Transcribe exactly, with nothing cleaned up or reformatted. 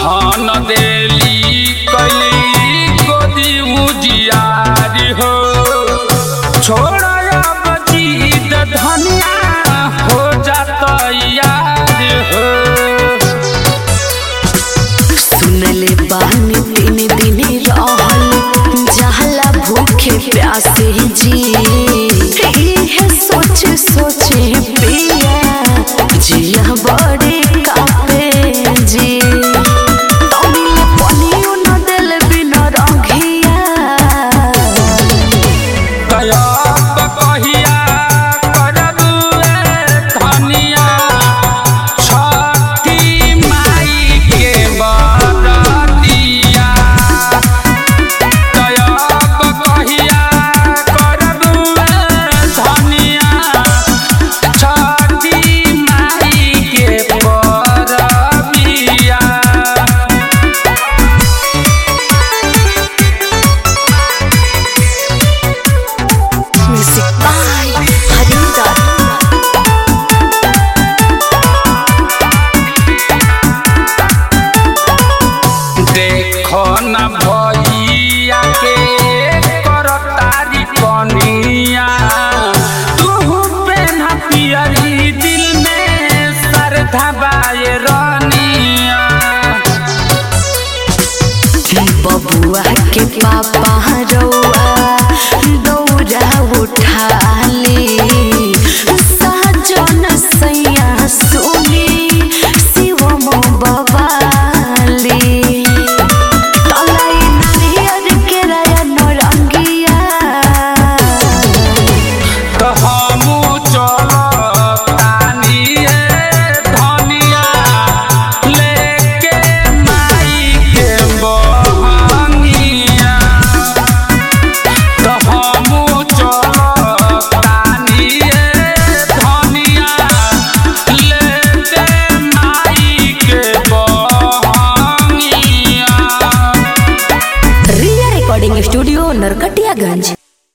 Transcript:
धन देली कैली गोदी उजियारी हो छोड़ अब जीद धनिया हो जाता यार हो। सुनले बानी दिन दिन रहल जहला भूखे प्यासे जी है सोच सोचे पिया जिया बड़े कापे जी तमिल पनियो न दिल बिना रंगिया कयब कहिया करब धनिया छठी माई के बरतिया कयब कहिया करब धनिया छठी माई के बरतिया। म्यूजिक बाय हरिंदर देखो न भैया के करतारी कनिया तू पेन्हा पियरी दिल में श्रद्धा बाए रनिया। बबुआ के पापा